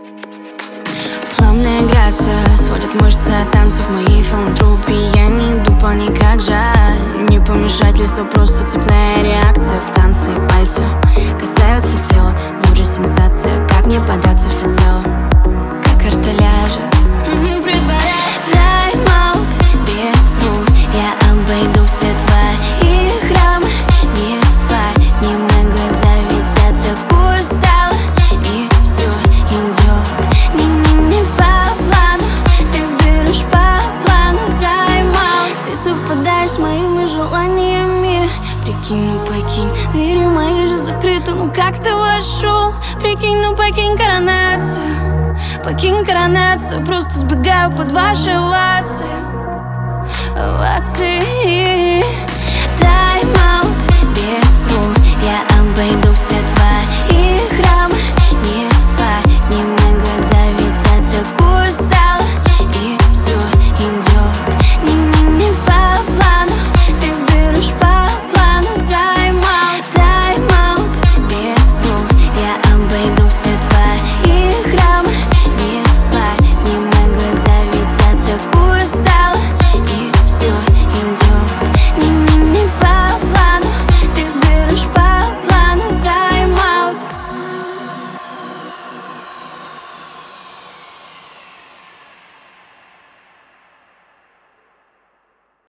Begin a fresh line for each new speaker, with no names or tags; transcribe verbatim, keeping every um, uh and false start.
Плавная грация сводит мышцы от танцев моей филантропии. Я не иду по ней, как жаль. Не помешательство, просто цепная реакция. В танце пальцы касаются тела. Вот же сенсация, как не податься всецело. Как карта ляжет, но не притворяться. Тайм-аут беру, я обойду все твои храмы. Не поднимай глаза, ведь я так устала. И все идет не-не-не по плану. Ты берешь по плану. Тайм-аут. Ты совпадаешь с моими желаниями. Прикинь, ну покинь, двери мои же закрыты. Ну как ты вошел? Прикинь, ну покинь коронацию. Покинь коронацию, просто сбегаю под ваши овации. Овации. Тайм-аут беру, я обойду все твои